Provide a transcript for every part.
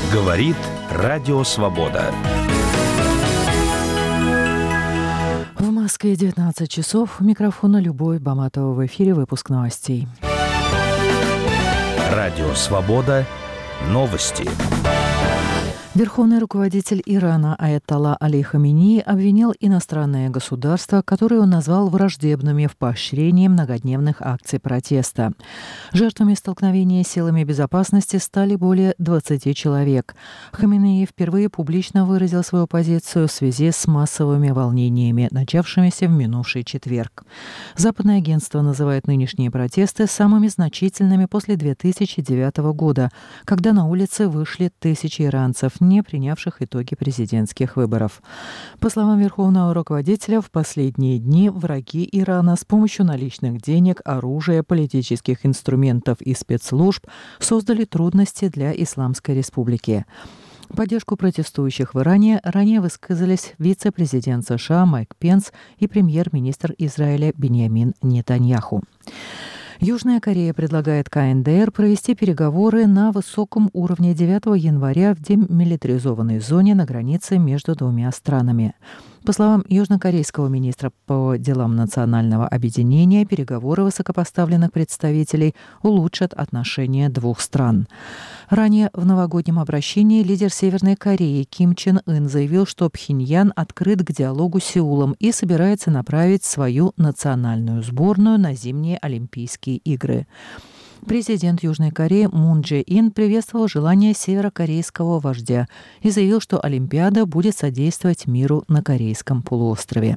Говорит Радио Свобода. В Москве 19 часов. У микрофона Любовь Баматова. В эфире выпуск новостей. Радио Свобода. Новости. Верховный руководитель Ирана Аятолла Али Хаминеи обвинил иностранное государство, которое он назвал враждебными в поощрении многодневных акций протеста. Жертвами столкновения с силами безопасности стали более 20 человек. Хаминеи впервые публично выразил свою позицию в связи с массовыми волнениями, начавшимися в минувший четверг. Западное агентство называет нынешние протесты самыми значительными после 2009 года, когда на улицы вышли тысячи иранцев, не принявших итоги президентских выборов. По словам верховного руководителя, в последние дни враги Ирана с помощью наличных денег, оружия, политических инструментов и спецслужб создали трудности для Исламской Республики. В поддержку протестующих в Иране ранее высказались вице-президент США Майк Пенс и премьер-министр Израиля Биньямин Нетаньяху. Южная Корея предлагает КНДР провести переговоры на высоком уровне 9 января в демилитаризованной зоне на границе между двумя странами. По словам южнокорейского министра по делам национального объединения, переговоры высокопоставленных представителей улучшат отношения двух стран. Ранее в новогоднем обращении лидер Северной Кореи Ким Чен Ын заявил, что Пхеньян открыт к диалогу с Сеулом и собирается направить свою национальную сборную на зимние Олимпийские игры. Президент Южной Кореи Мун Чже Ин приветствовал желание северокорейского вождя и заявил, что Олимпиада будет содействовать миру на Корейском полуострове.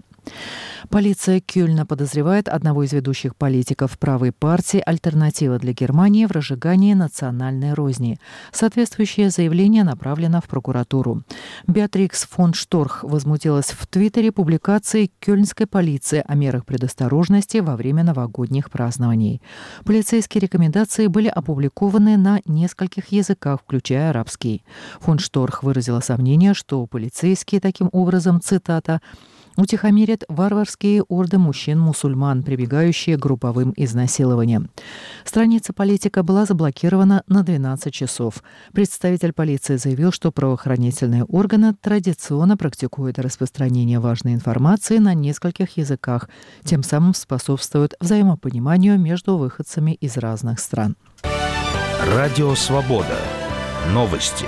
Полиция Кёльна подозревает одного из ведущих политиков правой партии «Альтернатива для Германии» в разжигании национальной розни. Соответствующее заявление направлено в прокуратуру. Беатрикс фон Шторх возмутилась в Твиттере публикацией кёльнской полиции о мерах предосторожности во время новогодних празднований. Полицейские рекомендации были опубликованы на нескольких языках, включая арабский. Фон Шторх выразила сомнение, что полицейские таким образом, цитата, утихомирят варварские орды мужчин-мусульман, прибегающие к групповым изнасилованиям. Страница политика была заблокирована на 12 часов. Представитель полиции заявил, что правоохранительные органы традиционно практикуют распространение важной информации на нескольких языках, тем самым способствуют взаимопониманию между выходцами из разных стран. Радио Свобода. Новости.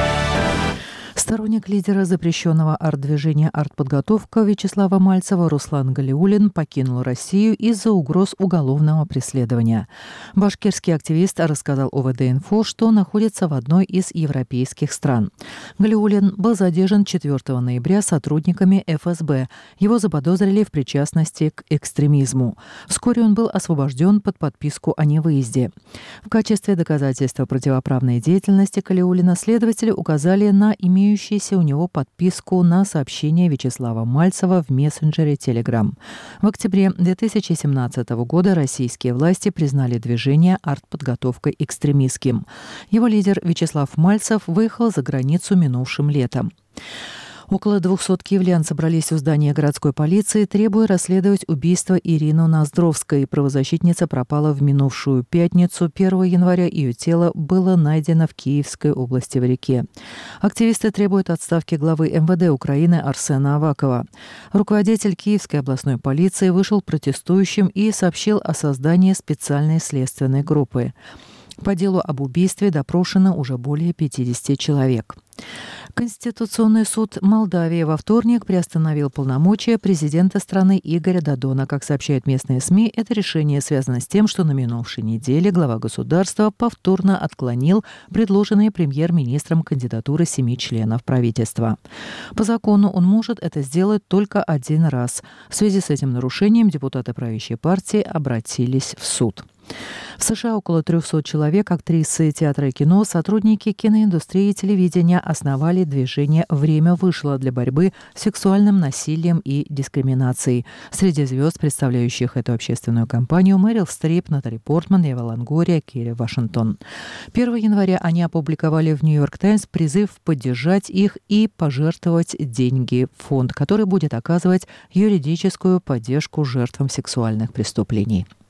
Сторонник лидера запрещенного арт-движения «Артподготовка» Вячеслава Мальцева Руслан Галиуллин покинул Россию из-за угроз уголовного преследования. Башкирский активист рассказал ОВД-инфо, что находится в одной из европейских стран. Галиуллин был задержан 4 ноября сотрудниками ФСБ. Его заподозрили в причастности к экстремизму. Вскоре он был освобожден под подписку о невыезде. В качестве доказательства противоправной деятельности Галиуллина следователи указали на имеющуюся у него подписку на сообщение Вячеслава Мальцева в мессенджере Telegram. В октябре 2017 года российские власти признали движение «Артподготовка» экстремистским. Его лидер Вячеслав Мальцев выехал за границу минувшим летом. Около 200 киевлян собрались у здания городской полиции, требуя расследовать убийство Ирины Ноздровской. Правозащитница пропала в минувшую пятницу. 1 января ее тело было найдено в Киевской области в реке. Активисты требуют отставки главы МВД Украины Арсена Авакова. Руководитель Киевской областной полиции вышел к протестующим и сообщил о создании специальной следственной группы. По делу об убийстве допрошено уже более 50 человек. Конституционный суд Молдавии во вторник приостановил полномочия президента страны Игоря Додона. Как сообщают местные СМИ, это решение связано с тем, что на минувшей неделе глава государства повторно отклонил предложенные премьер-министром кандидатуры 7 членов правительства. По закону он может это сделать только один раз. В связи с этим нарушением депутаты правящей партии обратились в суд. В США около 300 человек, актрисы театра и кино, сотрудники киноиндустрии и телевидения основали движение «Время вышло» для борьбы с сексуальным насилием и дискриминацией. Среди звезд, представляющих эту общественную кампанию, Мэрил Стрип, Натали Портман, Ева Лонгория, Керри Вашингтон. 1 января они опубликовали в «Нью-Йорк Таймс» призыв поддержать их и пожертвовать деньги в фонд, который будет оказывать юридическую поддержку жертвам сексуальных преступлений.